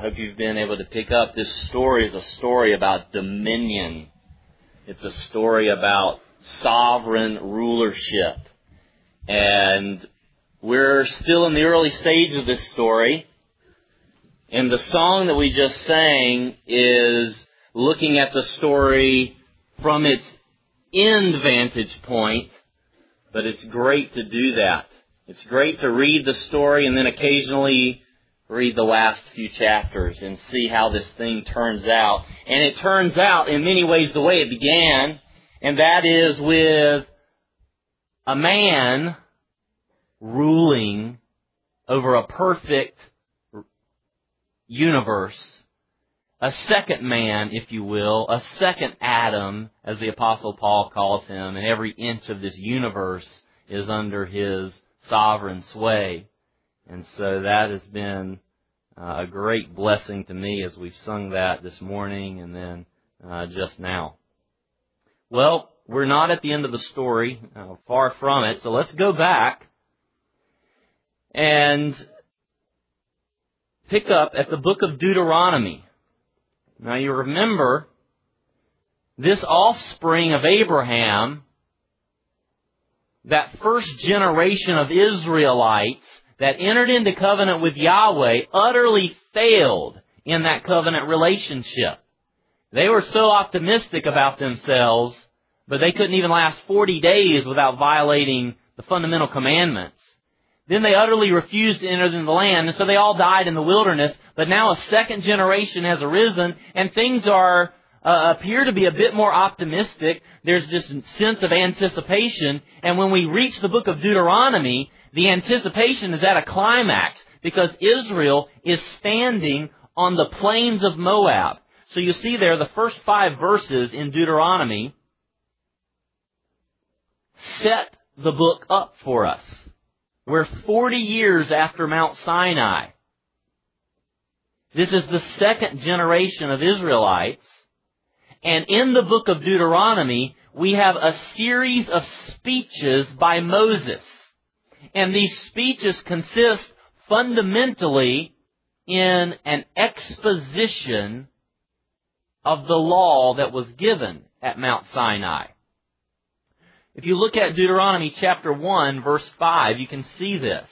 hope you've been able to pick up this story is a story about dominion. It's a story about sovereign rulership. And we're still in the early stages of this story. And the song that we just sang is looking at the story from its end vantage point. But it's great to do that. It's great to read the story and then occasionally read the last few chapters and see how this thing turns out. And it turns out in many ways the way it began, and that is with a man ruling over a perfect universe. A second man, if you will, a second Adam, as the Apostle Paul calls him, and every inch of this universe is under his sovereign sway. And so that has been a great blessing to me as we've sung that this morning and then just now. Well, we're not at the end of the story, far from it, so let's go back and pick up at the book of Deuteronomy. Now you remember, this offspring of Abraham, that first generation of Israelites that entered into covenant with Yahweh, utterly failed in that covenant relationship. They were so optimistic about themselves, but they couldn't even last 40 days without violating the fundamental commandments. Then they utterly refused to enter into the land, and so they all died in the wilderness. But now a second generation has arisen, and things appear to be a bit more optimistic. There's this sense of anticipation, and when we reach the book of Deuteronomy, the anticipation is at a climax, because Israel is standing on the plains of Moab. So you see there, the first 5 verses in Deuteronomy set the book up for us. We're 40 years after Mount Sinai. This is the second generation of Israelites. And in the book of Deuteronomy, we have a series of speeches by Moses. And these speeches consist fundamentally in an exposition of the law that was given at Mount Sinai. If you look at Deuteronomy chapter 1, verse 5, you can see this.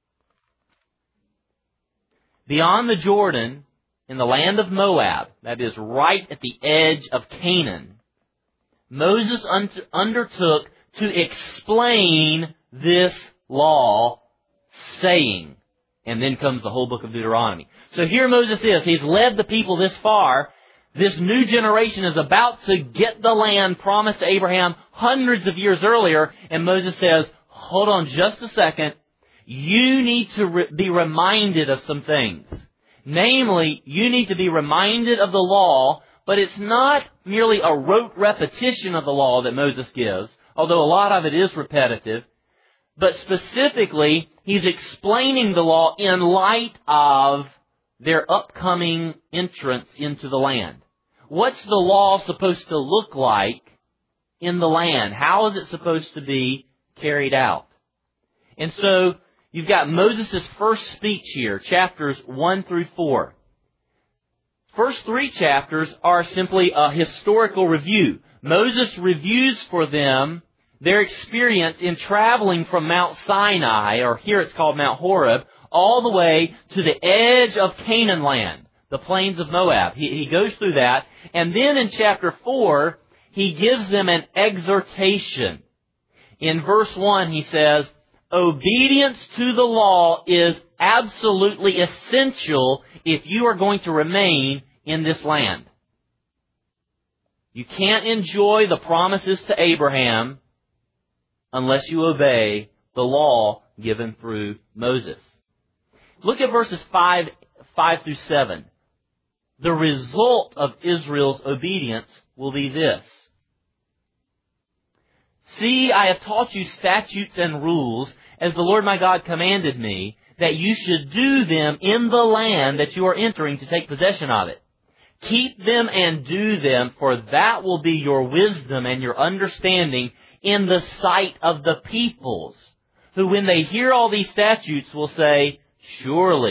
Beyond the Jordan, in the land of Moab, that is right at the edge of Canaan, Moses undertook to explain this law, saying, and then comes the whole book of Deuteronomy. So here Moses is. He's led the people this far. This new generation is about to get the land promised to Abraham hundreds of years earlier, and Moses says, hold on just a second. You need to be reminded of some things. Namely, you need to be reminded of the law, but it's not merely a rote repetition of the law that Moses gives, although a lot of it is repetitive. But specifically, he's explaining the law in light of their upcoming entrance into the land. What's the law supposed to look like in the land? How is it supposed to be carried out? And so, you've got Moses' first speech here, chapters 1 through 4. First 3 chapters are simply a historical review. Moses reviews for them their experience in traveling from Mount Sinai, or here it's called Mount Horeb, all the way to the edge of Canaan land, the plains of Moab. He goes through that. And then in chapter 4, he gives them an exhortation. In verse 1, he says, obedience to the law is absolutely essential if you are going to remain in this land. You can't enjoy the promises to Abraham unless you obey the law given through Moses. Look at verses 5 through 7. The result of Israel's obedience will be this. See, I have taught you statutes and rules, as the Lord my God commanded me, that you should do them in the land that you are entering to take possession of it. Keep them and do them, for that will be your wisdom and your understanding in the sight of the peoples, who when they hear all these statutes will say, surely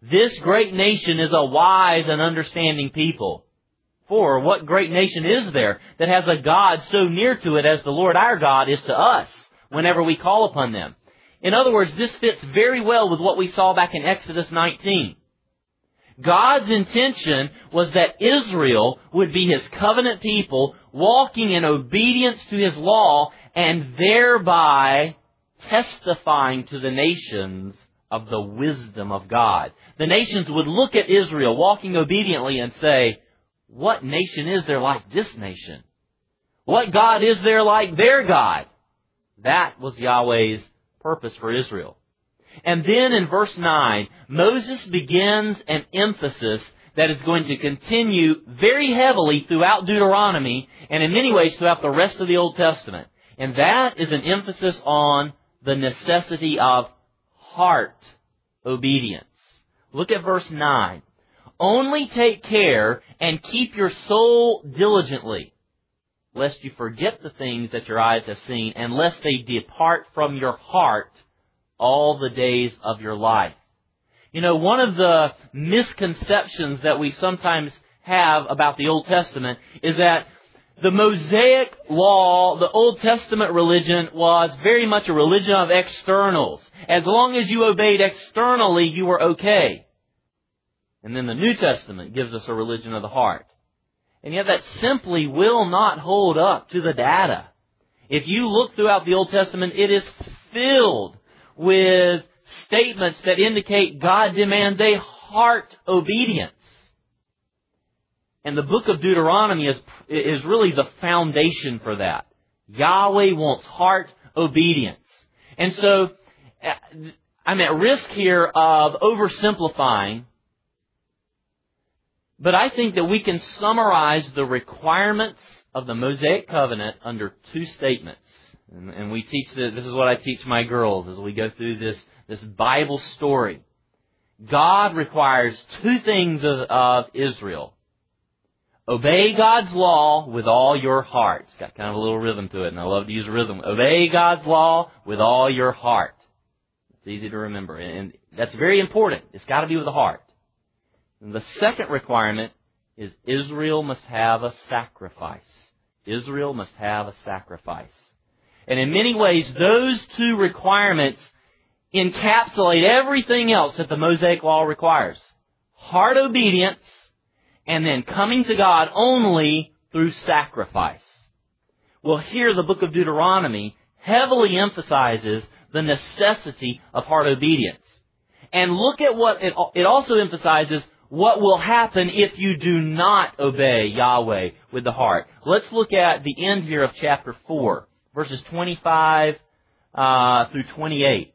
This great nation is a wise and understanding people. For what great nation is there that has a God so near to it as the Lord our God is to us whenever we call upon them? In other words, this fits very well with what we saw back in Exodus 19. God's intention was that Israel would be His covenant people, walking in obedience to His law and thereby testifying to the nations of the wisdom of God. The nations would look at Israel walking obediently and say, what nation is there like this nation? What God is there like their God? That was Yahweh's purpose for Israel. And then in verse 9, Moses begins an emphasis that is going to continue very heavily throughout Deuteronomy and in many ways throughout the rest of the Old Testament. And that is an emphasis on the necessity of heart obedience. Look at verse 9. Only take care and keep your soul diligently, lest you forget the things that your eyes have seen, and lest they depart from your heart all the days of your life. You know, one of the misconceptions that we sometimes have about the Old Testament is that the Mosaic law, the Old Testament religion, was very much a religion of externals. As long as you obeyed externally, you were okay. And then the New Testament gives us a religion of the heart. And yet that simply will not hold up to the data. If you look throughout the Old Testament, it is filled with statements that indicate God demands a heart obedience. And the book of Deuteronomy is really the foundation for that. Yahweh wants heart obedience. And so I'm at risk here of oversimplifying, but I think that we can summarize the requirements of the Mosaic covenant under two statements. And we teach this is what I teach my girls as we go through this Bible story. God requires two things of Israel. Obey God's law with all your heart. It's got kind of a little rhythm to it, and I love to use rhythm. Obey God's law with all your heart. It's easy to remember, and that's very important. It's got to be with the heart. And the second requirement is Israel must have a sacrifice. Israel must have a sacrifice. And in many ways, those two requirements encapsulate everything else that the Mosaic Law requires. Heart obedience, and then coming to God only through sacrifice. Well, here the book of Deuteronomy heavily emphasizes the necessity of heart obedience. And look at what it also emphasizes what will happen if you do not obey Yahweh with the heart. Let's look at the end here of chapter 4, verses 25 through 28.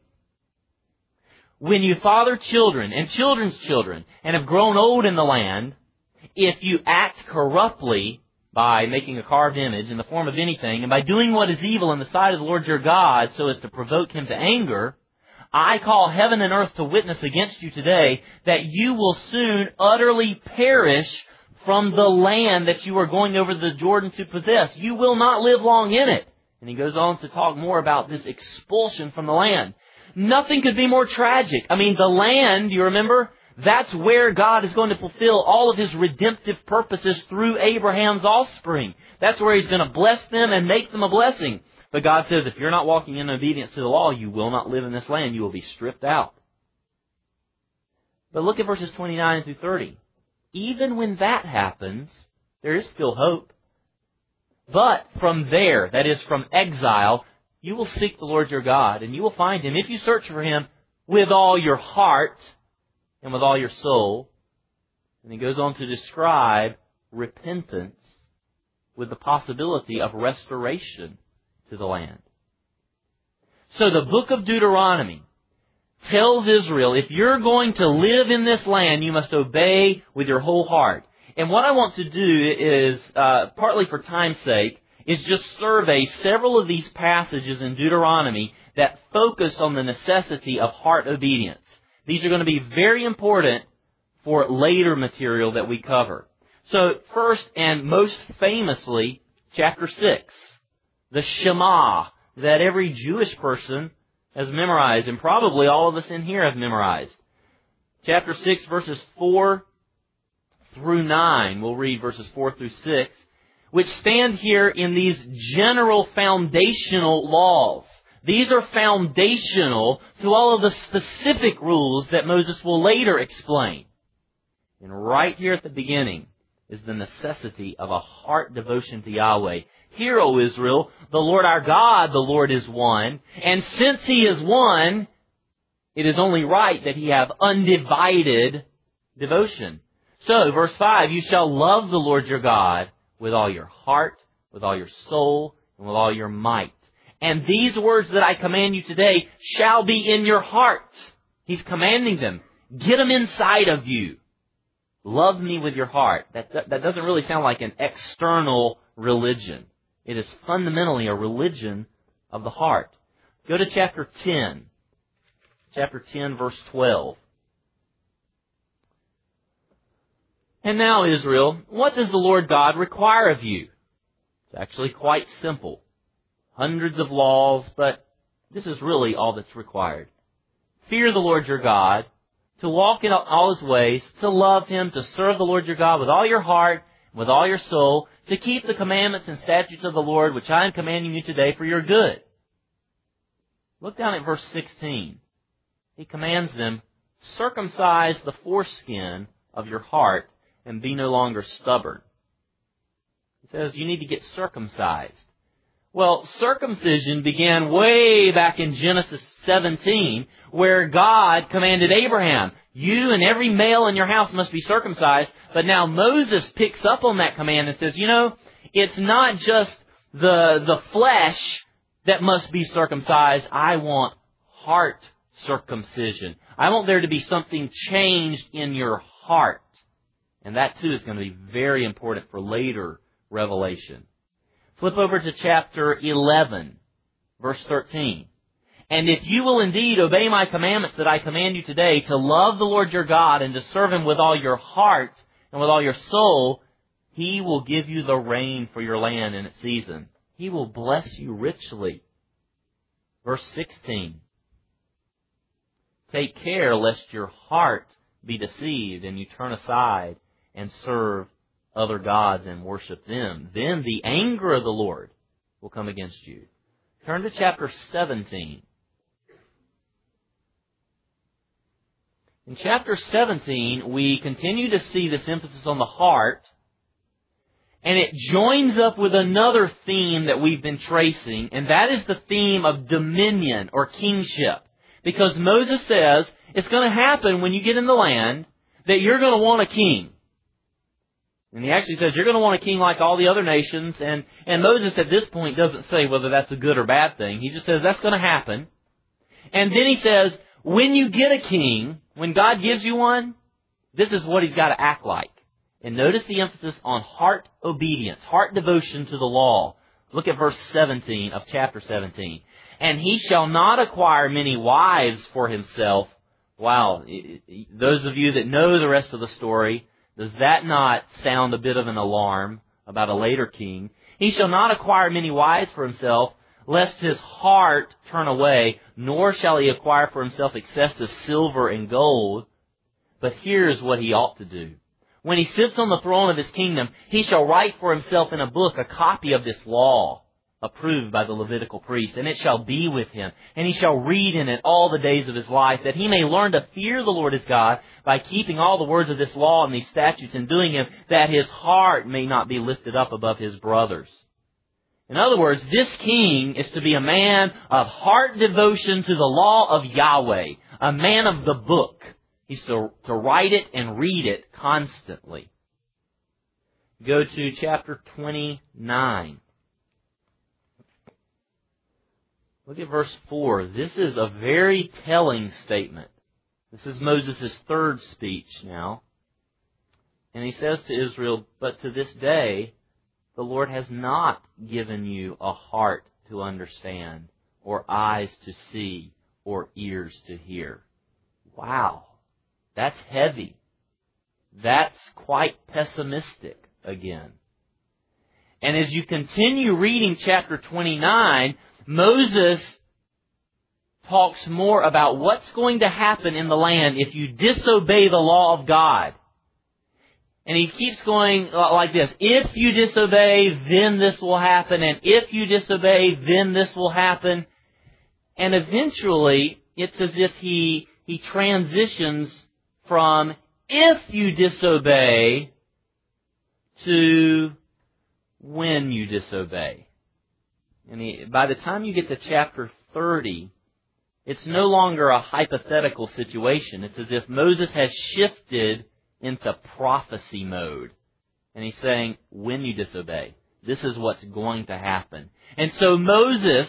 When you father children and children's children and have grown old in the land, if you act corruptly by making a carved image in the form of anything, and by doing what is evil in the sight of the Lord your God so as to provoke Him to anger, I call heaven and earth to witness against you today that you will soon utterly perish from the land that you are going over the Jordan to possess. You will not live long in it. And he goes on to talk more about this expulsion from the land. Nothing could be more tragic. I mean, the land, you remember, that's where God is going to fulfill all of His redemptive purposes through Abraham's offspring. That's where He's going to bless them and make them a blessing. But God says, if you're not walking in obedience to the law, you will not live in this land. You will be stripped out. But look at verses 29 through 30. Even when that happens, there is still hope. But from there, that is from exile, you will seek the Lord your God, and you will find Him if you search for Him with all your heart and with all your soul. And he goes on to describe repentance with the possibility of restoration to the land. So the book of Deuteronomy tells Israel, if you're going to live in this land, you must obey with your whole heart. And what I want to do is, partly for time's sake, is just survey several of these passages in Deuteronomy that focus on the necessity of heart obedience. These are going to be very important for later material that we cover. So first and most famously, chapter 6, the Shema that every Jewish person has memorized, and probably all of us in here have memorized. chapter 6, verses 4 through 9. We'll read verses 4 through 6, which stand here in these general foundational laws. These are foundational to all of the specific rules that Moses will later explain. And right here at the beginning is the necessity of a heart devotion to Yahweh. Hear, O Israel, the Lord our God, the Lord is one. And since He is one, it is only right that He have undivided devotion. So, verse 5, you shall love the Lord your God with all your heart, with all your soul, and with all your might. And these words that I command you today shall be in your heart. He's commanding them. Get them inside of you. Love me with your heart. That doesn't really sound like an external religion. It is fundamentally a religion of the heart. Go to chapter 10. Chapter 10, verse 12. And now, Israel, what does the Lord God require of you? It's actually quite simple. Hundreds of laws, but this is really all that's required. Fear the Lord your God, to walk in all His ways, to love Him, to serve the Lord your God with all your heart, with all your soul, to keep the commandments and statutes of the Lord, which I am commanding you today for your good. Look down at verse 16. He commands them, circumcise the foreskin of your heart and be no longer stubborn. He says you need to get circumcised. Well, circumcision began way back in Genesis 17, where God commanded Abraham, you and every male in your house must be circumcised. But now Moses picks up on that command and says, it's not just the flesh that must be circumcised. I want heart circumcision. I want there to be something changed in your heart. And that too is going to be very important for later revelation. Flip over to chapter 11, verse 13. And if you will indeed obey my commandments that I command you today, to love the Lord your God and to serve Him with all your heart and with all your soul, He will give you the rain for your land in its season. He will bless you richly. Verse 16. Take care lest your heart be deceived and you turn aside and serve other gods and worship them. Then the anger of the Lord will come against you. Turn to chapter 17. In chapter 17, we continue to see this emphasis on the heart, and it joins up with another theme that we've been tracing, and that is the theme of dominion or kingship. Because Moses says it's going to happen when you get in the land that you're going to want a king. And he actually says you're going to want a king like all the other nations. And Moses at this point doesn't say whether that's a good or bad thing. He just says that's going to happen. And then he says, when you get a king, when God gives you one, this is what He's got to act like. And notice the emphasis on heart obedience, heart devotion to the law. Look at verse 17 of chapter 17. And he shall not acquire many wives for himself. Wow, those of you that know the rest of the story, does that not sound a bit of an alarm about a later king? He shall not acquire many wives for himself, lest his heart turn away, nor shall he acquire for himself excessive silver and gold. But here's what he ought to do. When he sits on the throne of his kingdom, he shall write for himself in a book a copy of this law, approved by the Levitical priest, and it shall be with him, and he shall read in it all the days of his life, that he may learn to fear the Lord his God by keeping all the words of this law and these statutes and doing them, that his heart may not be lifted up above his brothers. In other words, this king is to be a man of heart devotion to the law of Yahweh, a man of the book. He's to write it and read it constantly. Go to chapter 29. Look at verse 4. This is a very telling statement. This is Moses' third speech now. And he says to Israel, but to this day, the Lord has not given you a heart to understand, or eyes to see, or ears to hear. Wow. That's heavy. That's quite pessimistic again. And as you continue reading chapter 29, Moses talks more about what's going to happen in the land if you disobey the law of God. And he keeps going like this. If you disobey, then this will happen. And if you disobey, then this will happen. And eventually, it's as if he transitions from if you disobey to when you disobey. And by the time you get to chapter 30, it's no longer a hypothetical situation. It's as if Moses has shifted into prophecy mode. And he's saying, when you disobey, this is what's going to happen. And so Moses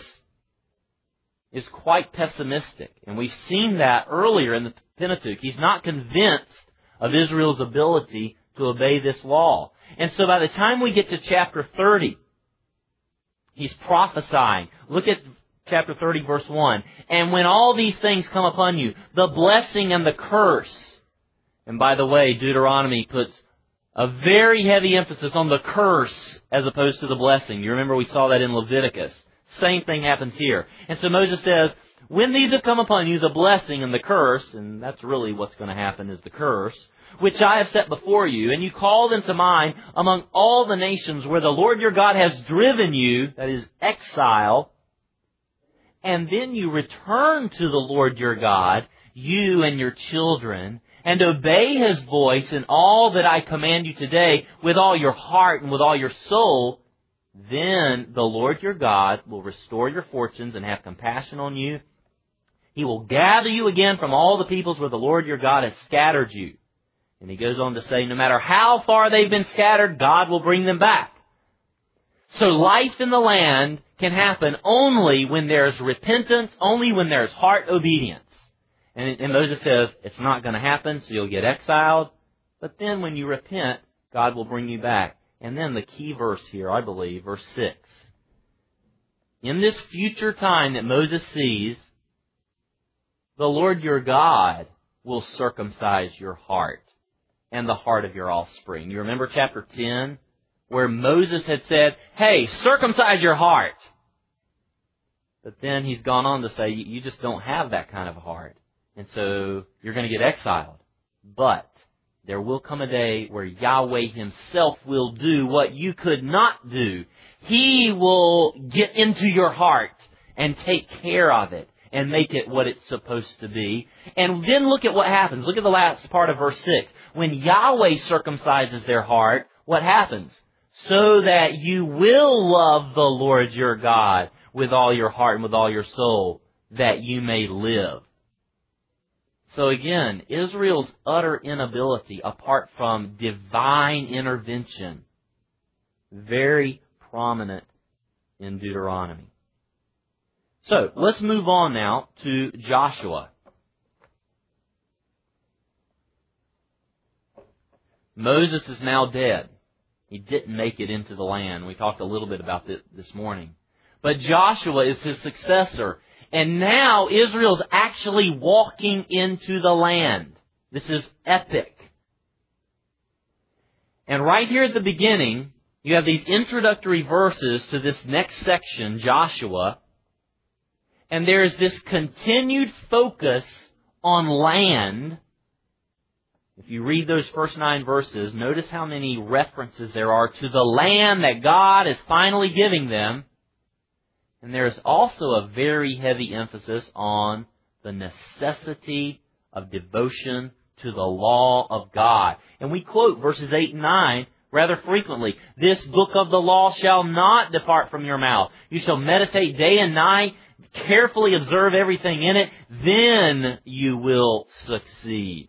is quite pessimistic. And we've seen that earlier in the Pentateuch. He's not convinced of Israel's ability to obey this law. And so by the time we get to chapter 30, he's prophesying. Look at chapter 30, verse 1. And when all these things come upon you, the blessing and the curse. And by the way, Deuteronomy puts a very heavy emphasis on the curse as opposed to the blessing. You remember we saw that in Leviticus. Same thing happens here. And so Moses says, when these have come upon you, the blessing and the curse, and that's really what's going to happen is the curse, which I have set before you, and you call them to mind among all the nations where the Lord your God has driven you, that is exile, and then you return to the Lord your God, you and your children, and obey His voice in all that I command you today with all your heart and with all your soul, then the Lord your God will restore your fortunes and have compassion on you. He will gather you again from all the peoples where the Lord your God has scattered you. And he goes on to say, no matter how far they've been scattered, God will bring them back. So life in the land can happen only when there's repentance, only when there's heart obedience. And Moses says, it's not going to happen, so you'll get exiled. But then when you repent, God will bring you back. And then the key verse here, I believe, verse 6. In this future time that Moses sees, the Lord your God will circumcise your heart and the heart of your offspring. You remember chapter 10, where Moses had said, hey, circumcise your heart. But then he's gone on to say, you just don't have that kind of a heart. And so you're going to get exiled. But there will come a day where Yahweh Himself will do what you could not do. He will get into your heart and take care of it and make it what it's supposed to be. And then look at what happens. Look at the last part of verse 6. When Yahweh circumcises their heart, what happens? So that you will love the Lord your God with all your heart and with all your soul, that you may live. So again, Israel's utter inability, apart from divine intervention, very prominent in Deuteronomy. So, let's move on now to Joshua. Moses is now dead. He didn't make it into the land. We talked a little bit about this morning. But Joshua is his successor. And now Israel's actually walking into the land. This is epic. And right here at the beginning, you have these introductory verses to this next section, Joshua. And there's this continued focus on land. If you read those first 9 verses, notice how many references there are to the land that God is finally giving them. And there's also a very heavy emphasis on the necessity of devotion to the law of God. And we quote verses 8 and 9 rather frequently. This book of the law shall not depart from your mouth. You shall meditate day and night, carefully observe everything in it, then you will succeed.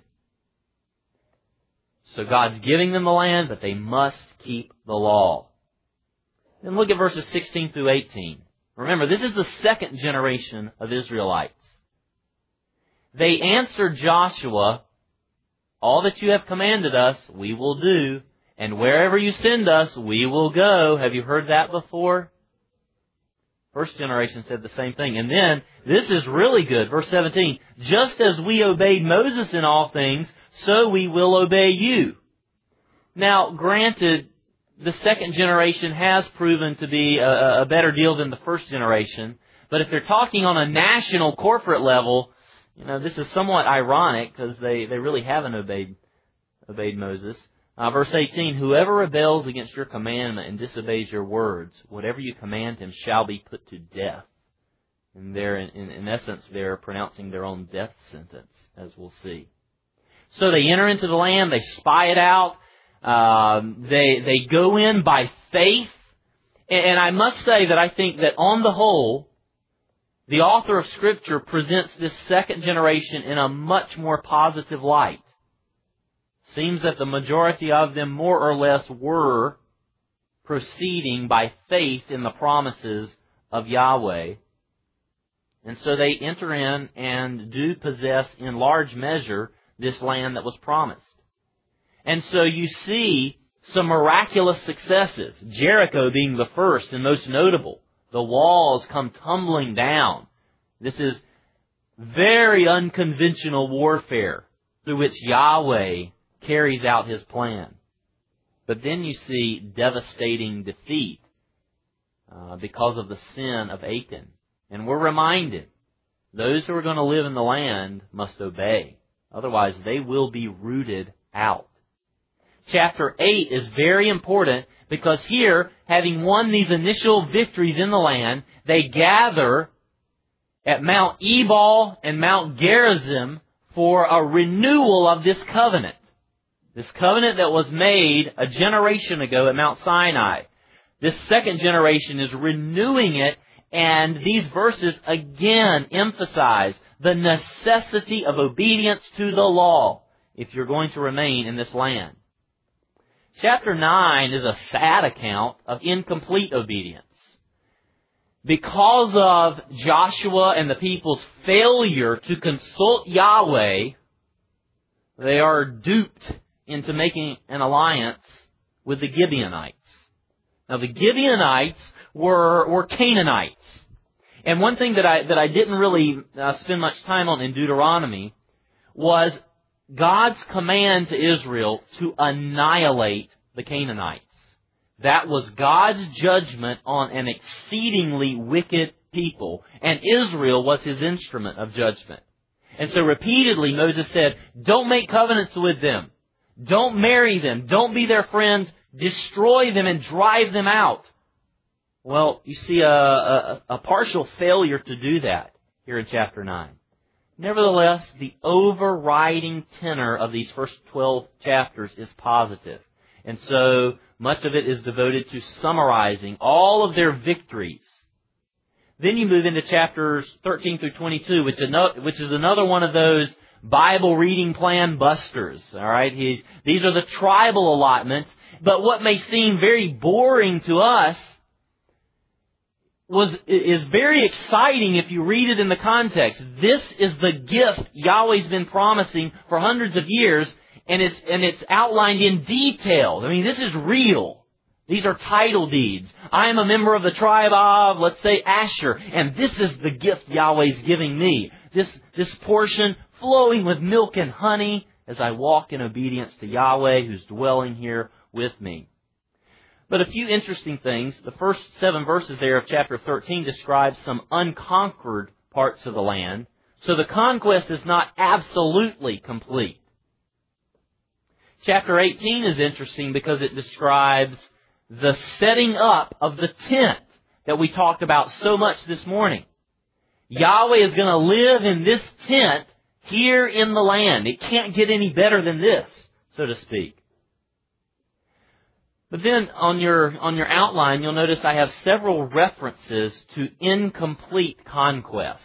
So God's giving them the land, but they must keep the law. Then look at verses 16 through 18. Remember, this is the second generation of Israelites. They answered Joshua, all that you have commanded us, we will do, and wherever you send us, we will go. Have you heard that before? First generation said the same thing. And then, this is really good. Verse 17, just as we obeyed Moses in all things, so we will obey you. Now, granted, the second generation has proven to be a better deal than the first generation. But if they're talking on a national corporate level, this is somewhat ironic because they really haven't obeyed Moses. Verse 18, whoever rebels against your commandment and disobeys your words, whatever you command him shall be put to death. And they're, in essence, they're pronouncing their own death sentence, as we'll see. So they enter into the land, they spy it out, they go in by faith. And I must say that I think that on the whole, the author of Scripture presents this second generation in a much more positive light. Seems that the majority of them more or less were proceeding by faith in the promises of Yahweh. And so they enter in and do possess in large measure this land that was promised. And so you see some miraculous successes, Jericho being the first and most notable. The walls come tumbling down. This is very unconventional warfare through which Yahweh carries out His plan. But then you see devastating defeat because of the sin of Achan. And we're reminded, those who are going to live in the land must obey. Otherwise, they will be rooted out. Chapter 8 is very important because here, having won these initial victories in the land, they gather at Mount Ebal and Mount Gerizim for a renewal of this covenant. This covenant that was made a generation ago at Mount Sinai. This second generation is renewing it, and these verses again emphasize the necessity of obedience to the law if you're going to remain in this land. Chapter 9 is a sad account of incomplete obedience. Because of Joshua and the people's failure to consult Yahweh, they are duped into making an alliance with the Gibeonites. Now, the Gibeonites were Canaanites. And one thing that I didn't really spend much time on in Deuteronomy was God's command to Israel to annihilate the Canaanites. That was God's judgment on an exceedingly wicked people, and Israel was His instrument of judgment. And so repeatedly Moses said, don't make covenants with them. Don't marry them. Don't be their friends. Destroy them and drive them out. Well, you see a partial failure to do that here in chapter 9. Nevertheless, the overriding tenor of these first 12 chapters is positive. And so much of it is devoted to summarizing all of their victories. Then you move into chapters 13 through 22, which is another one of those Bible reading plan busters. All right, these are the tribal allotments. But what may seem very boring to us is very exciting if you read it in the context. This is the gift Yahweh's been promising for hundreds of years, and it's outlined in detail. I mean, this is real. These are title deeds. I am a member of the tribe of, let's say, Asher, and this is the gift Yahweh's giving me. This portion flowing with milk and honey as I walk in obedience to Yahweh who's dwelling here with me. But a few interesting things. The first 7 verses there of chapter 13 describe some unconquered parts of the land. So the conquest is not absolutely complete. Chapter 18 is interesting because it describes the setting up of the tent that we talked about so much this morning. Yahweh is going to live in this tent here in the land. It can't get any better than this, so to speak. But then on your outline, you'll notice I have several references to incomplete conquest.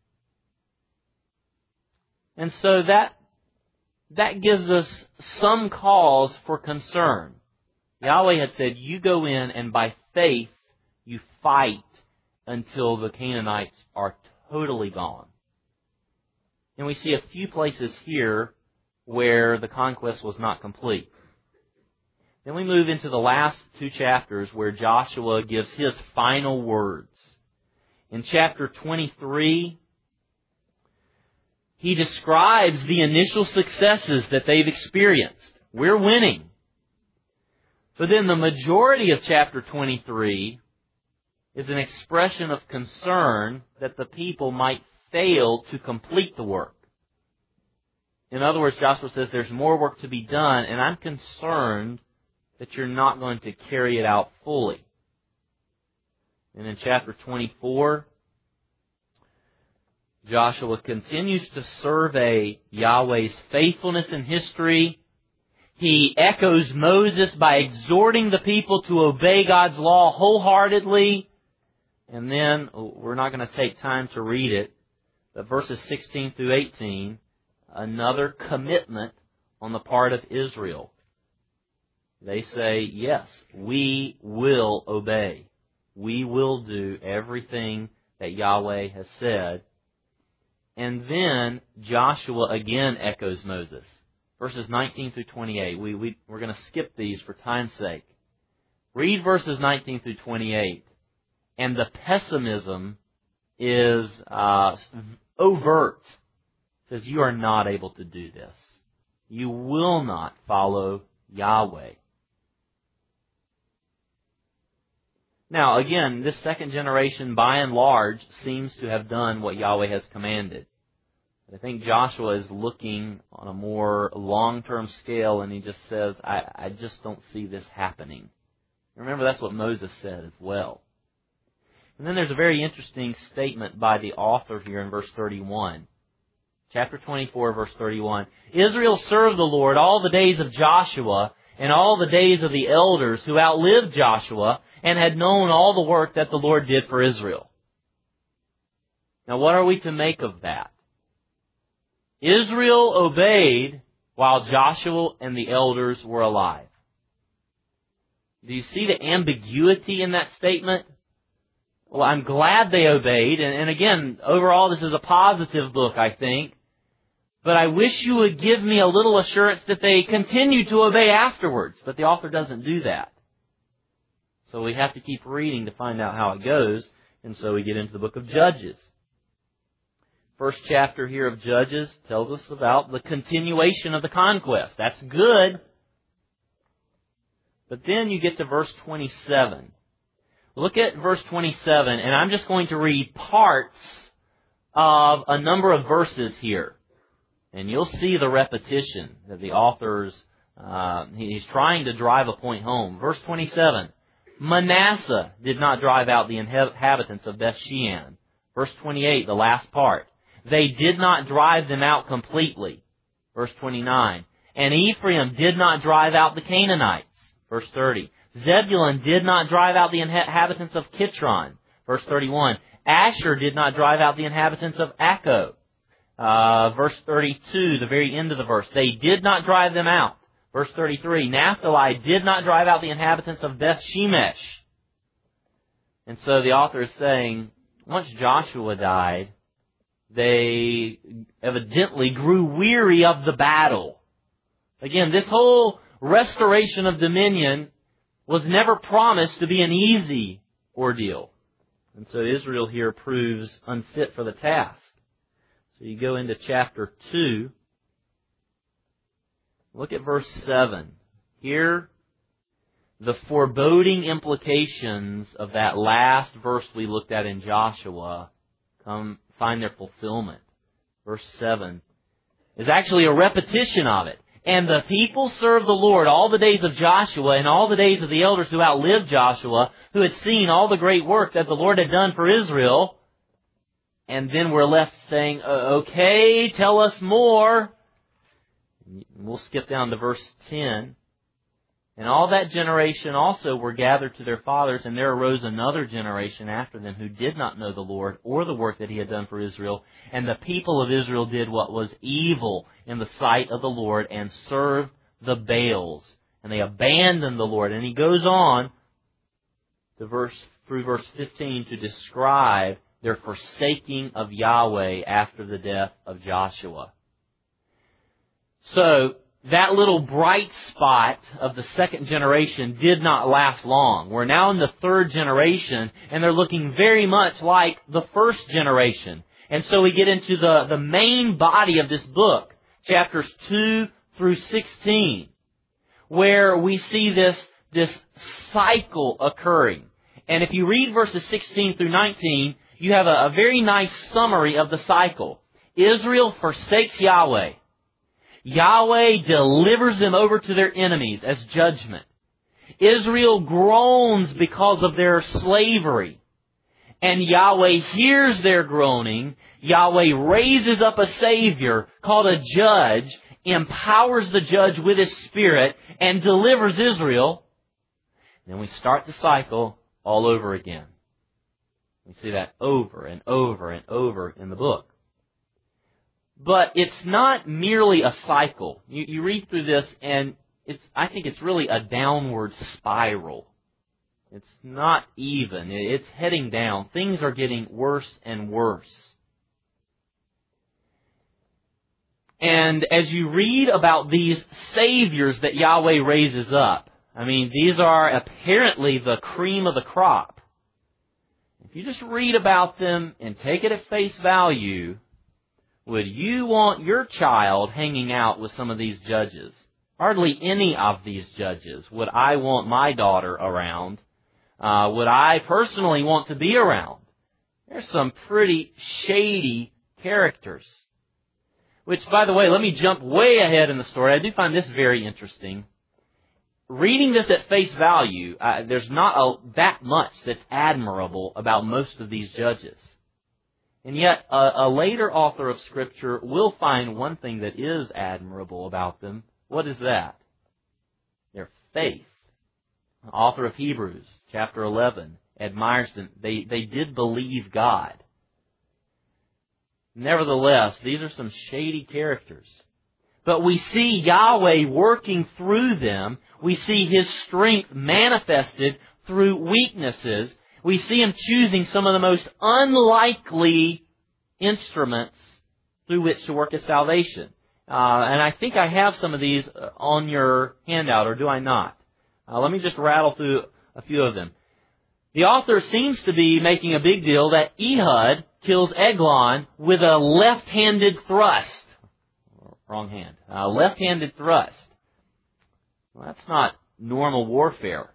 And so that gives us some cause for concern. Yahweh had said, you go in and by faith you fight until the Canaanites are totally gone. And we see a few places here where the conquest was not complete. Then we move into the last 2 chapters where Joshua gives his final words. In chapter 23, he describes the initial successes that they've experienced. We're winning. But then the majority of chapter 23 is an expression of concern that the people might fail to complete the work. In other words, Joshua says there's more work to be done, and I'm concerned that you're not going to carry it out fully. And in chapter 24, Joshua continues to survey Yahweh's faithfulness in history. He echoes Moses by exhorting the people to obey God's law wholeheartedly. And then, we're not going to take time to read it, but verses 16 through 18, another commitment on the part of Israel. They say, yes, we will obey. We will do everything that Yahweh has said. And then Joshua again echoes Moses. Verses 19 through 28. We're going to skip these for time's sake. Read verses 19 through 28. And the pessimism is overt. It says, you are not able to do this. You will not follow Yahweh. Now, again, this second generation, by and large, seems to have done what Yahweh has commanded. But I think Joshua is looking on a more long-term scale, and he just says, I just don't see this happening. Remember, that's what Moses said as well. And then there's a very interesting statement by the author here in verse 31. Chapter 24, verse 31. Israel served the Lord all the days of Joshua and all the days of the elders who outlived Joshua and had known all the work that the Lord did for Israel. Now, what are we to make of that? Israel obeyed while Joshua and the elders were alive. Do you see the ambiguity in that statement? Well, I'm glad they obeyed, and again, overall this is a positive look, I think. But I wish you would give me a little assurance that they continue to obey afterwards. But the author doesn't do that. So we have to keep reading to find out how it goes. And so we get into the book of Judges. First chapter here of Judges tells us about the continuation of the conquest. That's good. But then you get to verse 27. Look at verse 27, and I'm just going to read parts of a number of verses here. And you'll see the repetition that the author's, he's trying to drive a point home. Verse 27, Manasseh did not drive out the inhabitants of Beth-shean. Verse 28, the last part. They did not drive them out completely. Verse 29. And Ephraim did not drive out the Canaanites. Verse 30. Zebulun did not drive out the inhabitants of Kitron. Verse 31. Asher did not drive out the inhabitants of Akko. Verse 32, the very end of the verse. They did not drive them out. Verse 33. Naphtali did not drive out the inhabitants of Beth-shemesh. And so the author is saying, once Joshua died, they evidently grew weary of the battle. Again, this whole restoration of dominion was never promised to be an easy ordeal. And so Israel here proves unfit for the task. So you go into chapter 2. Look at verse 7. Here, the foreboding implications of that last verse we looked at in Joshua find their fulfillment. Verse 7 is actually a repetition of it. And the people served the Lord all the days of Joshua and all the days of the elders who outlived Joshua, who had seen all the great work that the Lord had done for Israel. And then we're left saying, okay, tell us more. We'll skip down to verse 10. And all that generation also were gathered to their fathers, and there arose another generation after them who did not know the Lord or the work that He had done for Israel. And the people of Israel did what was evil in the sight of the Lord and served the Baals. And they abandoned the Lord. And he goes on to through verse 15 to describe their forsaking of Yahweh after the death of Joshua. So, that little bright spot of the second generation did not last long. We're now in the third generation, and they're looking very much like the first generation. And so we get into the main body of this book, chapters 2 through 16, where we see this cycle occurring. And if you read verses 16 through 19, you have a very nice summary of the cycle. Israel forsakes Yahweh. Yahweh delivers them over to their enemies as judgment. Israel groans because of their slavery. And Yahweh hears their groaning. Yahweh raises up a Savior called a judge, empowers the judge with His Spirit, and delivers Israel. Then we start the cycle all over again. We see that over and over and over in the book. But it's not merely a cycle. You read through this and I think it's really a downward spiral. It's not even. It's heading down. Things are getting worse and worse. And as you read about these saviors that Yahweh raises up, I mean, these are apparently the cream of the crop. If you just read about them and take it at face value, would you want your child hanging out with some of these judges? Hardly any of these judges would I want my daughter around. Would I personally want to be around? There's some pretty shady characters. Which, by the way, let me jump way ahead in the story. I do find this very interesting. Reading this at face value, there's not that much that's admirable about most of these judges. And yet, a later author of Scripture will find one thing that is admirable about them. What is that? Their faith. The author of Hebrews, chapter 11, admires them. They did believe God. Nevertheless, these are some shady characters. But we see Yahweh working through them. We see His strength manifested through weaknesses. We see Him choosing some of the most unlikely instruments through which to work His salvation. And I think I have some of these on your handout, or do I not? Let me just rattle through a few of them. The author seems to be making a big deal that Ehud kills Eglon with a left-handed thrust. Wrong hand. Left-handed thrust. Well, that's not normal warfare.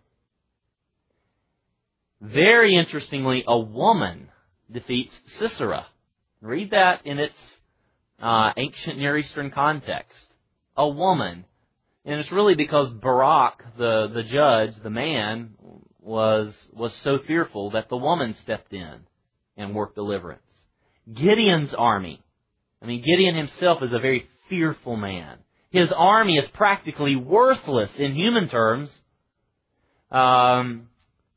Very interestingly, a woman defeats Sisera. Read that in its ancient Near Eastern context. A woman. And it's really because Barak, the judge, the man, was so fearful that the woman stepped in and worked deliverance. Gideon's army. I mean, Gideon himself is a very fearful man. His army is practically worthless in human terms. And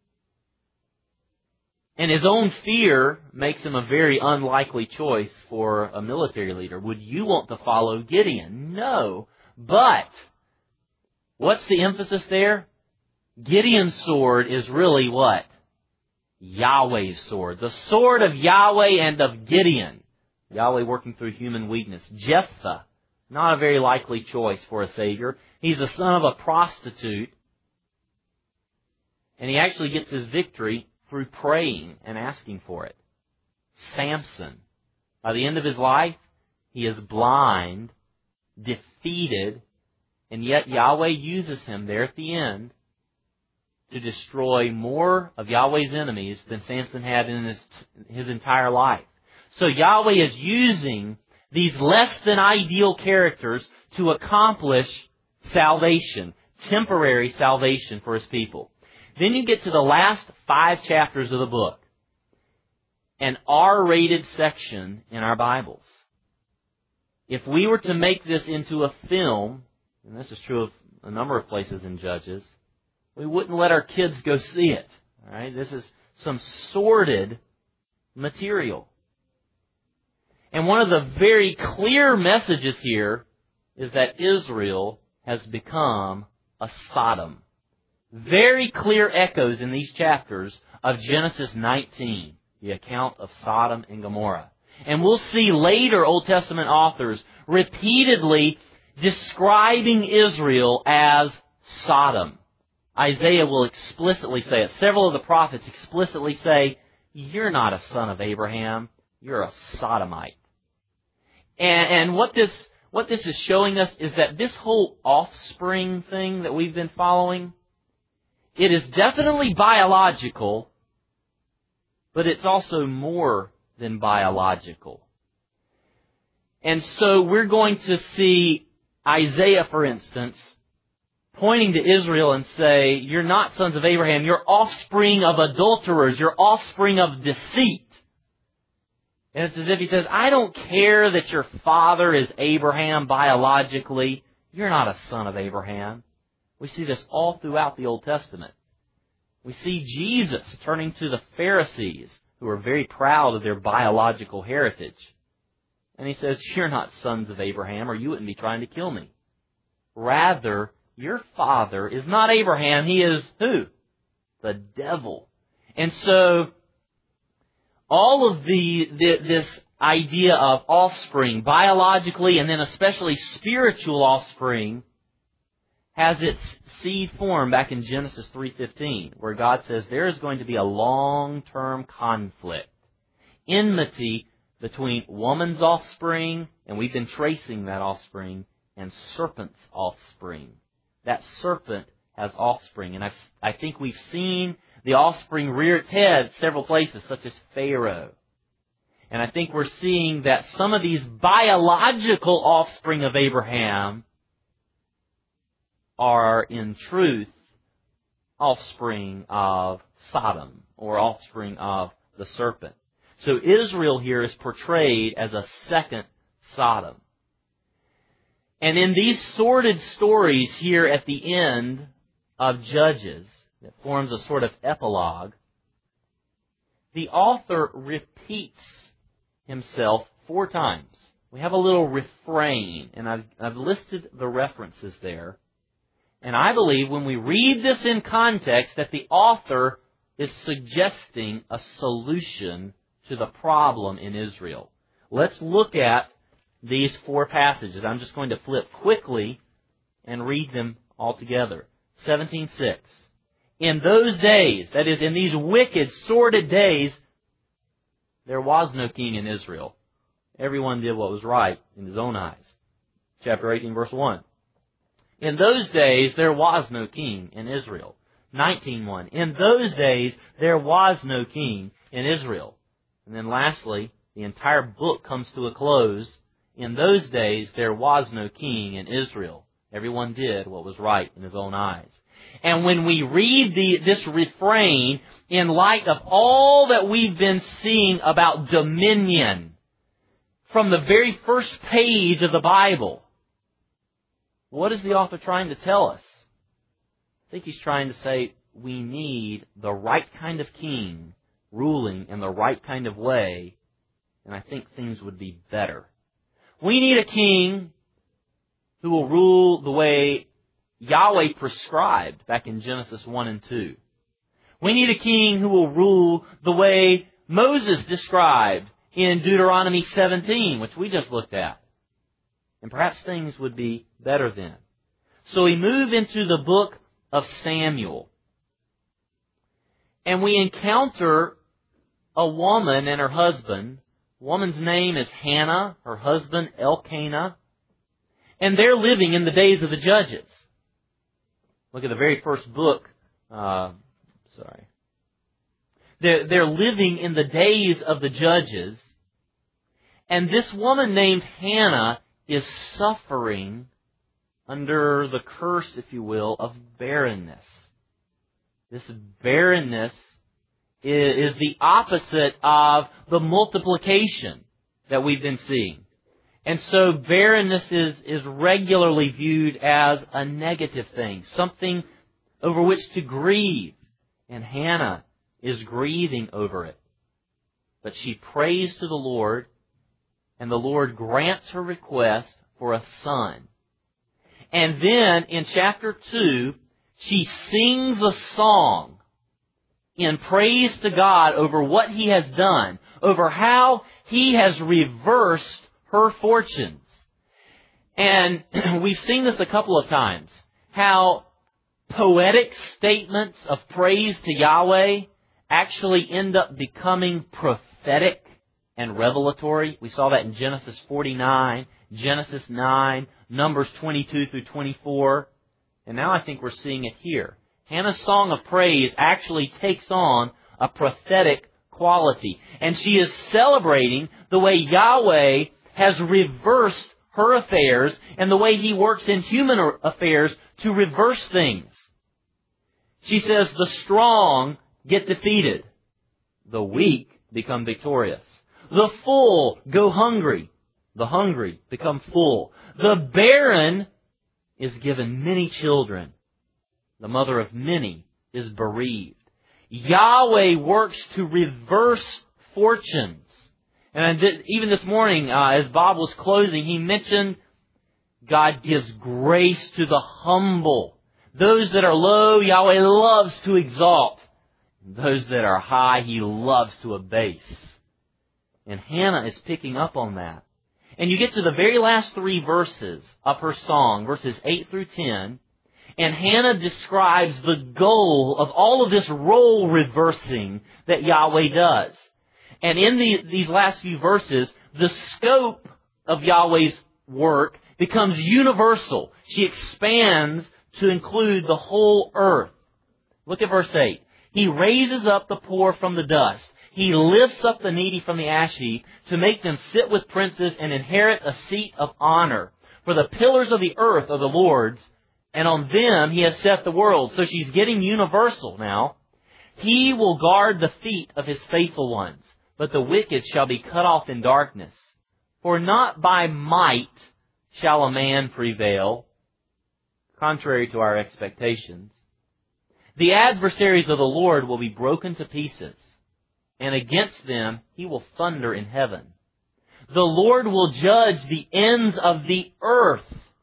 his own fear makes him a very unlikely choice for a military leader. Would you want to follow Gideon? No. But what's the emphasis there? Gideon's sword is really what? Yahweh's sword. The sword of Yahweh and of Gideon. Yahweh working through human weakness. Jephthah, not a very likely choice for a savior. He's the son of a prostitute. And he actually gets his victory through praying and asking for it. Samson, by the end of his life, he is blind, defeated, and yet Yahweh uses him there at the end to destroy more of Yahweh's enemies than Samson had in his entire life. So Yahweh is using these less than ideal characters to accomplish salvation, temporary salvation for His people. Then you get to the last 5 chapters of the book, an R-rated section in our Bibles. If we were to make this into a film, and this is true of a number of places in Judges, we wouldn't let our kids go see it. All right? This is some sordid material. And one of the very clear messages here is that Israel has become a Sodom. Very clear echoes in these chapters of Genesis 19, the account of Sodom and Gomorrah. And we'll see later Old Testament authors repeatedly describing Israel as Sodom. Isaiah will explicitly say it. Several of the prophets explicitly say, you're not a son of Abraham, you're a Sodomite. And what this is showing us is that this whole offspring thing that we've been following, it is definitely biological, but it's also more than biological. And so we're going to see Isaiah, for instance, pointing to Israel and say, you're not sons of Abraham, you're offspring of adulterers, you're offspring of deceit. And it's as if he says, I don't care that your father is Abraham biologically, you're not a son of Abraham. We see this all throughout the Old Testament. We see Jesus turning to the Pharisees, who are very proud of their biological heritage. And he says, you're not sons of Abraham, or you wouldn't be trying to kill me. Rather, your father is not Abraham, he is who? The devil. And so, all of this idea of offspring, biologically and then especially spiritual offspring, has its seed form back in Genesis 3:15, where God says there is going to be a long-term conflict, enmity between woman's offspring, and we've been tracing that offspring, and serpent's offspring. That serpent has offspring, and I think we've seen the offspring rear its head several places, such as Pharaoh. And I think we're seeing that some of these biological offspring of Abraham are in truth offspring of Sodom, or offspring of the serpent. So Israel here is portrayed as a second Sodom. And in these sordid stories here at the end of Judges, that forms a sort of epilogue, the author repeats himself 4 times. We have a little refrain, and I've listed the references there. And I believe when we read this in context that the author is suggesting a solution to the problem in Israel. Let's look at these 4 passages. I'm just going to flip quickly and read them all together. 17:6. In those days, that is, in these wicked, sordid days, there was no king in Israel. Everyone did what was right in his own eyes. Chapter 18, verse 1. In those days, there was no king in Israel. 19:1. In those days, there was no king in Israel. And then lastly, the entire book comes to a close. In those days, there was no king in Israel. Everyone did what was right in his own eyes. And when we read this refrain, in light of all that we've been seeing about dominion, from the very first page of the Bible, what is the author trying to tell us? I think he's trying to say we need the right kind of king ruling in the right kind of way, and I think things would be better. We need a king who will rule the way Yahweh prescribed back in Genesis 1 and 2. We need a king who will rule the way Moses described in Deuteronomy 17, which we just looked at. And perhaps things would be better then. So we move into the book of Samuel. And we encounter a woman and her husband. Woman's name is Hannah, her husband Elkanah. And they're living in the days of the Judges. Look at the very first book. They're living in the days of the Judges. And this woman named Hannah is suffering under the curse, if you will, of barrenness. This barrenness is the opposite of the multiplication that we've been seeing. And so barrenness is regularly viewed as a negative thing, something over which to grieve. And Hannah is grieving over it. But she prays to the Lord, and the Lord grants her request for a son. And then in chapter 2, she sings a song in praise to God over what He has done, over how He has reversed her fortunes. And we've seen this a couple of times, how poetic statements of praise to Yahweh actually end up becoming prophetic and revelatory. We saw that in Genesis 49, Genesis 9, Numbers 22 through 24. And now I think we're seeing it here. Hannah's song of praise actually takes on a prophetic quality. And she is celebrating the way Yahweh has reversed her affairs and the way He works in human affairs to reverse things. She says, the strong get defeated. The weak become victorious. The full go hungry. The hungry become full. The barren is given many children. The mother of many is bereaved. Yahweh works to reverse fortunes. And even this morning, as Bob was closing, he mentioned God gives grace to the humble. Those that are low, Yahweh loves to exalt. Those that are high, He loves to abase. And Hannah is picking up on that. And you get to the very last 3 verses of her song, verses 8 through 10, and Hannah describes the goal of all of this role reversing that Yahweh does. And in these last few verses, the scope of Yahweh's work becomes universal. She expands to include the whole earth. Look at verse 8. He raises up the poor from the dust. He lifts up the needy from the ash heap to make them sit with princes and inherit a seat of honor. For the pillars of the earth are the Lord's, and on them He has set the world. So she's getting universal now. He will guard the feet of His faithful ones, but the wicked shall be cut off in darkness. For not by might shall a man prevail, contrary to our expectations. The adversaries of the Lord will be broken to pieces, and against them He will thunder in heaven. The Lord will judge the ends of the earth.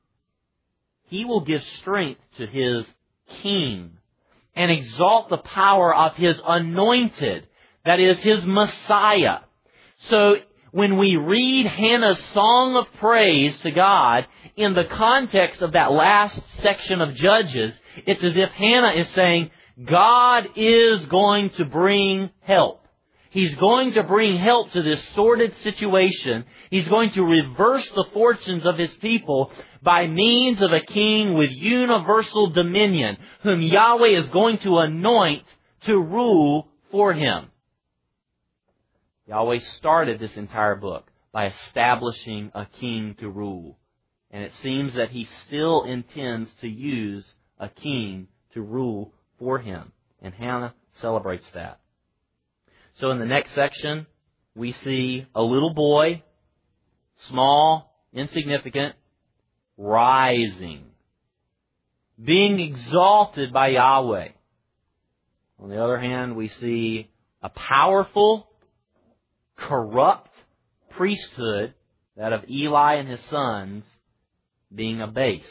He will give strength to His king and exalt the power of His anointed, that is, His Messiah. So when we read Hannah's song of praise to God in the context of that last section of Judges, it's as if Hannah is saying, God is going to bring help. He's going to bring help to this sordid situation. He's going to reverse the fortunes of His people by means of a king with universal dominion, whom Yahweh is going to anoint to rule for Him. Yahweh started this entire book by establishing a king to rule. And it seems that He still intends to use a king to rule for Him. And Hannah celebrates that. So in the next section, we see a little boy, small, insignificant, rising, being exalted by Yahweh. On the other hand, we see a powerful, corrupt priesthood, that of Eli and his sons, being abased.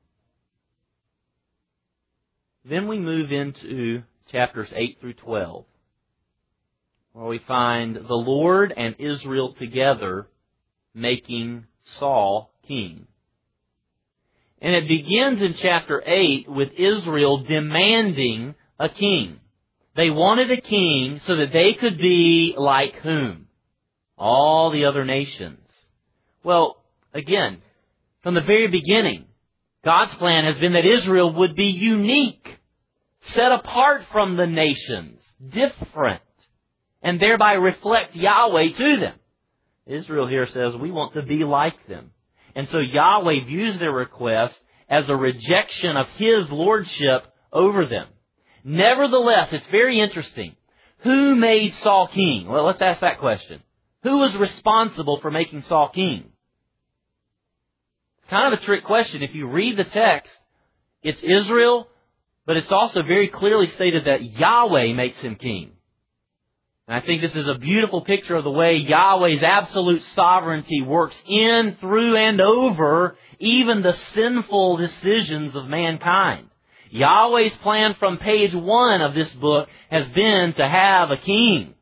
Then we move into chapters 8 through 12, where we find the Lord and Israel together making Saul king. And it begins in chapter 8 with Israel demanding a king. They wanted a king so that they could be like whom? All the other nations. Well, again, from the very beginning, God's plan has been that Israel would be unique, set apart from the nations, different, and thereby reflect Yahweh to them. Israel here says, we want to be like them. And so Yahweh views their request as a rejection of His lordship over them. Nevertheless, it's very interesting. Who made Saul king? Well, let's ask that question. Who was responsible for making Saul king? It's kind of a trick question. If you read the text, it's Israel, but it's also very clearly stated that Yahweh makes him king. And I think this is a beautiful picture of the way Yahweh's absolute sovereignty works in, through, and over even the sinful decisions of mankind. Yahweh's plan from page 1 of this book has been to have a king.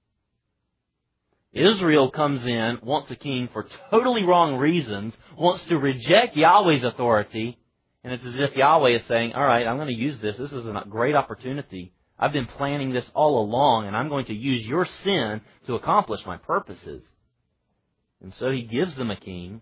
Israel comes in, wants a king for totally wrong reasons, wants to reject Yahweh's authority, and it's as if Yahweh is saying, all right, I'm going to use this. This is a great opportunity. I've been planning this all along, and I'm going to use your sin to accomplish my purposes. And so He gives them a king.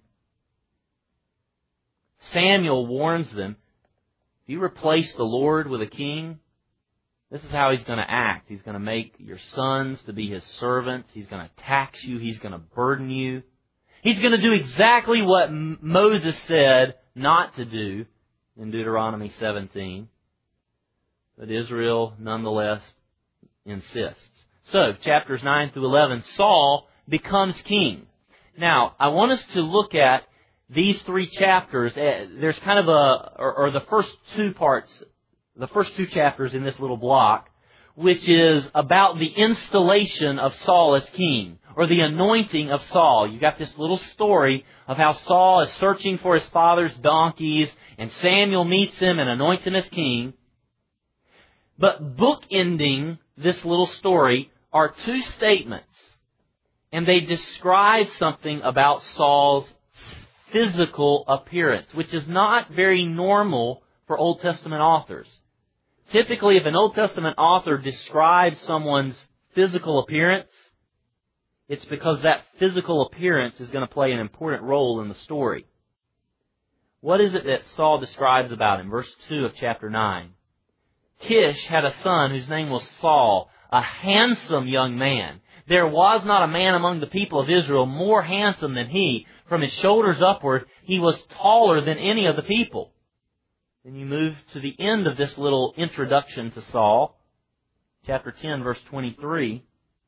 Samuel warns them, if you replace the Lord with a king, This is how he's going to act. He's going to make your sons to be his servants. He's going to tax you. He's going to burden you. He's going to do exactly what Moses said not to do in Deuteronomy 17. But Israel, nonetheless, insists. So, chapters 9 through 11, Saul becomes king. Now, I want us to look at these three chapters. There's kind of or the first two parts, the first two chapters in this little block, which is about the installation of Saul as king, or the anointing of Saul. You've got this little story of how Saul is searching for his father's donkeys, and Samuel meets him and anoints him as king. But bookending this little story are two statements, and they describe something about Saul's physical appearance, which is not very normal for Old Testament authors. Typically, if an Old Testament author describes someone's physical appearance, it's because that physical appearance is going to play an important role in the story. What is it that Saul describes about him? Verse 2 of chapter 9. Kish had a son whose name was Saul, a handsome young man. There was not a man among the people of Israel more handsome than he. From his shoulders upward, he was taller than any of the people. Then you move to the end of this little introduction to Saul, chapter 10, verse 23.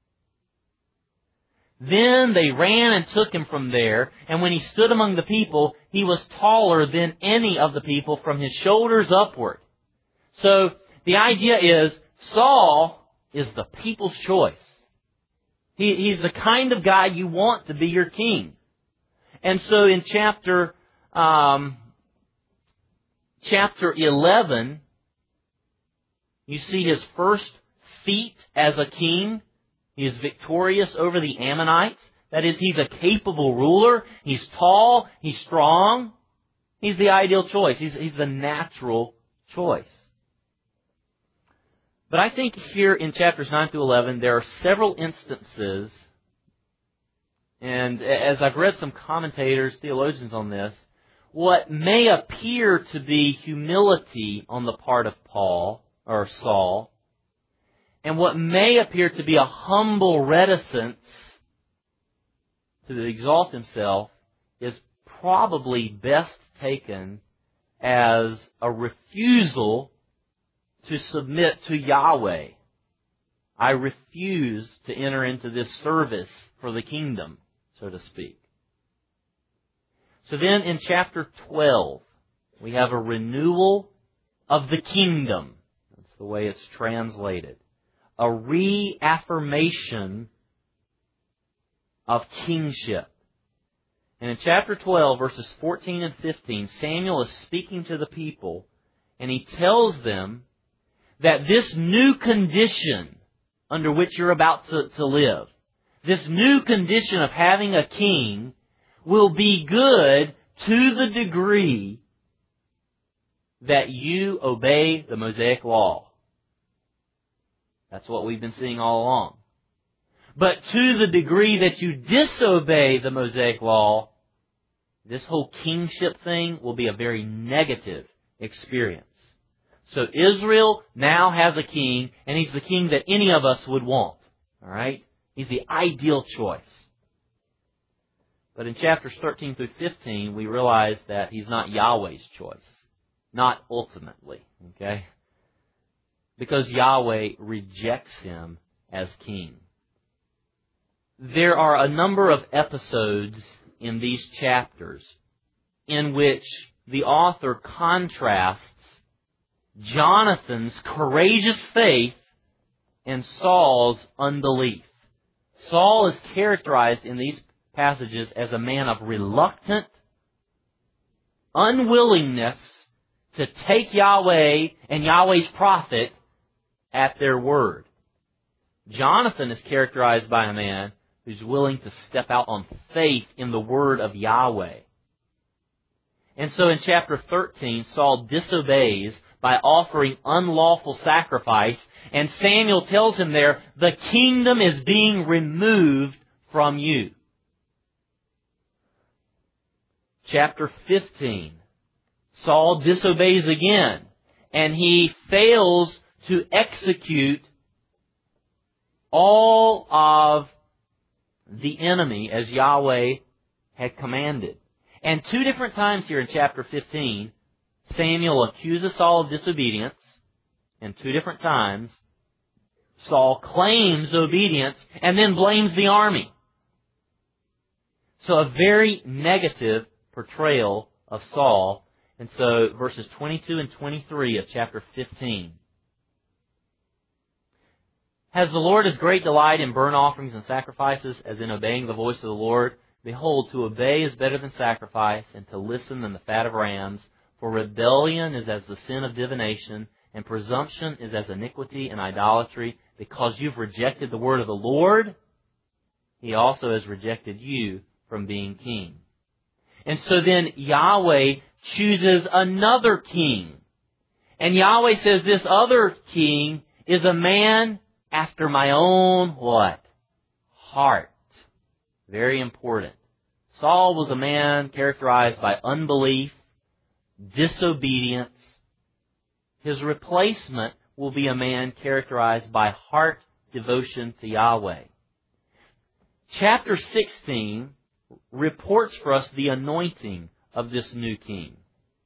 Then they ran and took him from there, and when he stood among the people, he was taller than any of the people from his shoulders upward. So, the idea is, Saul is the people's choice. He's the kind of guy you want to be your king. And so in chapter 11, you see his first feat as a king. He is victorious over the Ammonites. That is, he's a capable ruler. He's tall. He's strong. He's the ideal choice. He's the natural choice. But I think here in chapters 9 through 11, there are several instances, and as I've read some commentators, theologians on this, what may appear to be humility on the part of Saul, and what may appear to be a humble reticence to exalt himself is probably best taken as a refusal to submit to Yahweh. I refuse to enter into this service for the kingdom, so to speak. So then in chapter 12, we have a renewal of the kingdom. That's the way it's translated. A reaffirmation of kingship. And in chapter 12, verses 14 and 15, Samuel is speaking to the people, and he tells them that this new condition under which you're about to live, this new condition of having a king, will be good to the degree that you obey the Mosaic Law. That's what we've been seeing all along. But to the degree that you disobey the Mosaic Law, this whole kingship thing will be a very negative experience. So Israel now has a king, and he's the king that any of us would want. All right? He's the ideal choice. But in chapters 13 through 15, we realize that he's not Yahweh's choice. Not ultimately. Okay? Because Yahweh rejects him as king. There are a number of episodes in these chapters in which the author contrasts Jonathan's courageous faith and Saul's unbelief. Saul is characterized in these passages as a man of reluctant unwillingness to take Yahweh and Yahweh's prophet at their word. Jonathan is characterized by a man who's willing to step out on faith in the word of Yahweh. And so in chapter 13, Saul disobeys by offering unlawful sacrifice, and Samuel tells him there, the kingdom is being removed from you. Chapter 15, Saul disobeys again, and he fails to execute all of the enemy as Yahweh had commanded. And 2 different times here in chapter 15, Samuel accuses Saul of disobedience, and 2 different times Saul claims obedience and then blames the army. So a very negative portrayal of Saul. And so verses 22 and 23 of chapter 15. Has the Lord as great delight in burnt offerings and sacrifices as in obeying the voice of the Lord? Behold, to obey is better than sacrifice, and to listen than the fat of rams. For rebellion is as the sin of divination, and presumption is as iniquity and idolatry. Because you've rejected the word of the Lord, He also has rejected you from being king. And so then Yahweh chooses another king. And Yahweh says this other king is a man after my own what? Heart. Very important. Saul was a man characterized by unbelief, disobedience. His replacement will be a man characterized by heart devotion to Yahweh. Chapter 16 reports for us the anointing of this new king.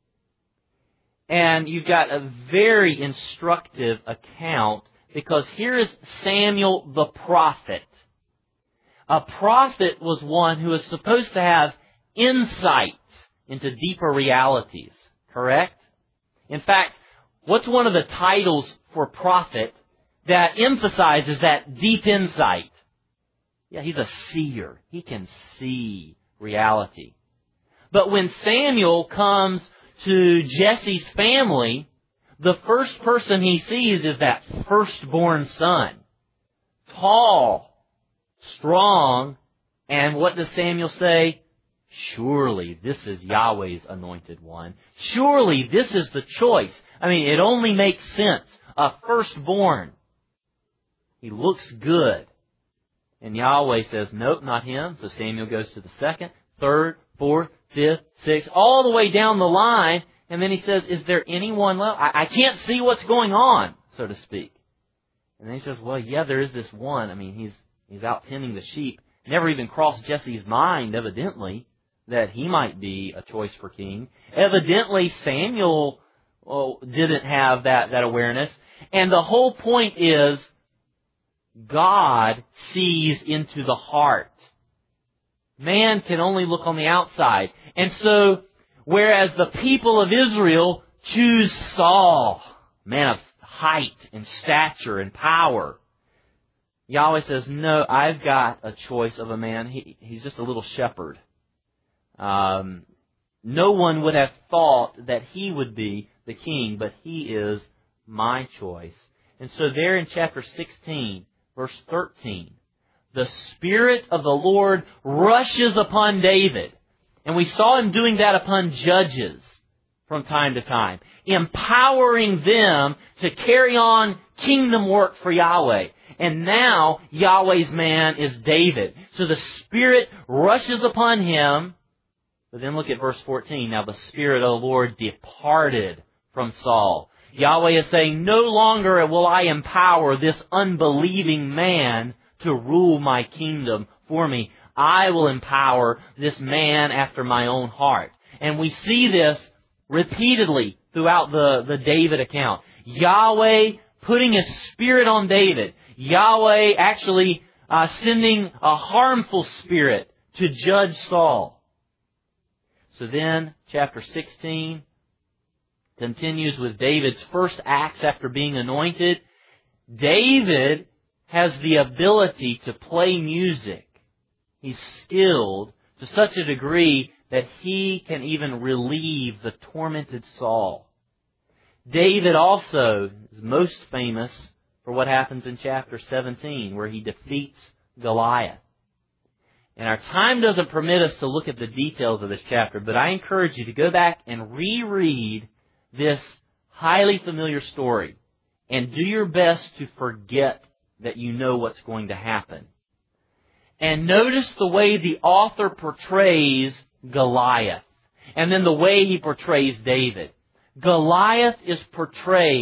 And you've got a very instructive account because here is Samuel the prophet. A prophet was one who was supposed to have insight into deeper realities, correct? In fact, what's one of the titles for prophet that emphasizes that deep insight? Yeah, he's a seer. He can see reality. But when Samuel comes to Jesse's family, the first person he sees is that firstborn son. Tall, strong, and what does Samuel say? Surely this is Yahweh's anointed one. Surely this is the choice. I mean, it only makes sense. A firstborn. He looks good. And Yahweh says, nope, not him. So Samuel goes to the second, third, fourth, fifth, sixth, all the way down the line. And then he says, is there anyone left? I can't see what's going on, so to speak. And then he says, well, yeah, there is this one. I mean, he's out tending the sheep. Never even crossed Jesse's mind, evidently, that he might be a choice for king. Evidently, Samuel didn't have that awareness. And the whole point is, God sees into the heart. Man can only look on the outside. And so, whereas the people of Israel choose Saul, man of height and stature and power, Yahweh says, no, I've got a choice of a man. He's just a little shepherd. No one would have thought that he would be the king, but he is my choice. And so there in chapter 16, verse 13, the Spirit of the Lord rushes upon David. And we saw Him doing that upon judges from time to time, empowering them to carry on kingdom work for Yahweh. And now Yahweh's man is David. So the Spirit rushes upon him. But then look at verse 14. Now the Spirit of the Lord departed from Saul. Yahweh is saying, no longer will I empower this unbelieving man to rule my kingdom for me. I will empower this man after my own heart. And we see this repeatedly throughout the David account. Yahweh putting His Spirit on David. Yahweh actually sending a harmful spirit to judge Saul. So then, chapter 16 continues with David's first acts after being anointed. David has the ability to play music. He's skilled to such a degree that he can even relieve the tormented Saul. David also is most famous for what happens in chapter 17, where he defeats Goliath. And our time doesn't permit us to look at the details of this chapter, but I encourage you to go back and reread this highly familiar story and do your best to forget that you know what's going to happen. And notice the way the author portrays Goliath, and then the way he portrays David. Goliath is portrayed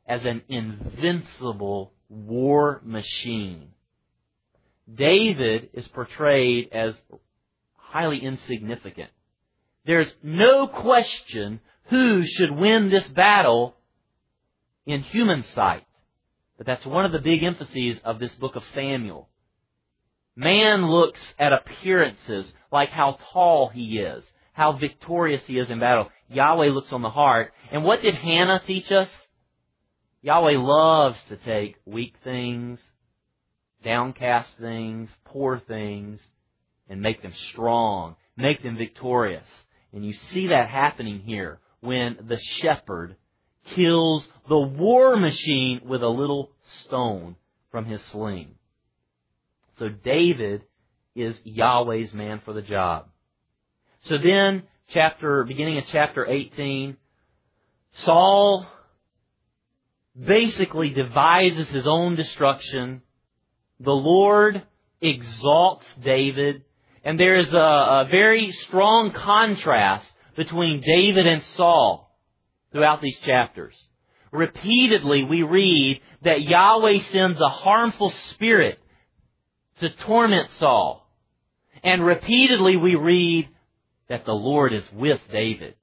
as an invincible war machine. David is portrayed as highly insignificant. There's no question who should win this battle in human sight. But that's one of the big emphases of this book of Samuel. Man looks at appearances, like how tall he is, how victorious he is in battle. Yahweh looks on the heart. And what did Hannah teach us? Yahweh loves to take weak things, downcast things, poor things, and make them strong, make them victorious. And you see that happening here when the shepherd kills the war machine with a little stone from his sling. So David is Yahweh's man for the job. So then, beginning of chapter 18, Saul basically devises his own destruction. The Lord exalts David, and there is a very strong contrast between David and Saul throughout these chapters. Repeatedly we read that Yahweh sends a harmful spirit to torment Saul. And repeatedly we read that the Lord is with David.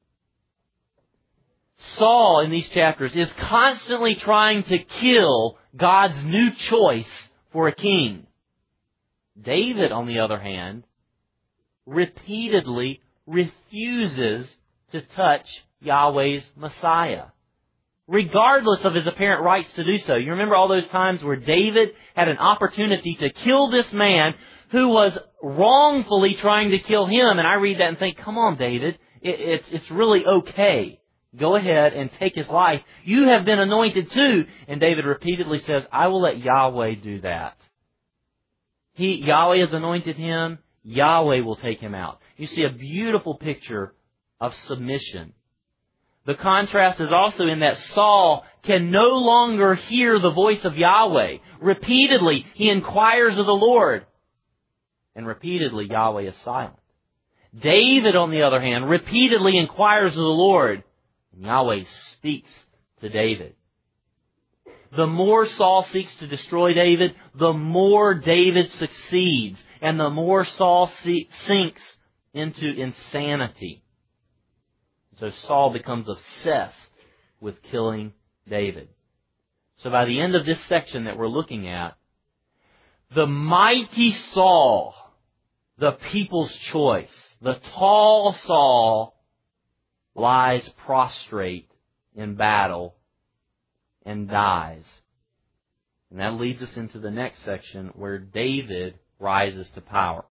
Saul, in these chapters, is constantly trying to kill God's new choice for a king. David, on the other hand, repeatedly refuses to touch Yahweh's Messiah, regardless of his apparent rights to do so. You remember all those times where David had an opportunity to kill this man who was wrongfully trying to kill him. And I read that and think, come on, David, it's really okay. Go ahead and take his life. You have been anointed too. And David repeatedly says, I will let Yahweh do that. Yahweh has anointed him. Yahweh will take him out. You see a beautiful picture of submission. The contrast is also in that Saul can no longer hear the voice of Yahweh. Repeatedly, he inquires of the Lord. And repeatedly, Yahweh is silent. David, on the other hand, repeatedly inquires of the Lord. And Yahweh speaks to David. The more Saul seeks to destroy David, the more David succeeds. And the more Saul sinks into insanity. So Saul becomes obsessed with killing David. So by the end of this section that we're looking at, the mighty Saul, the people's choice, the tall Saul, lies prostrate in battle and dies. And that leads us into the next section where David rises to power.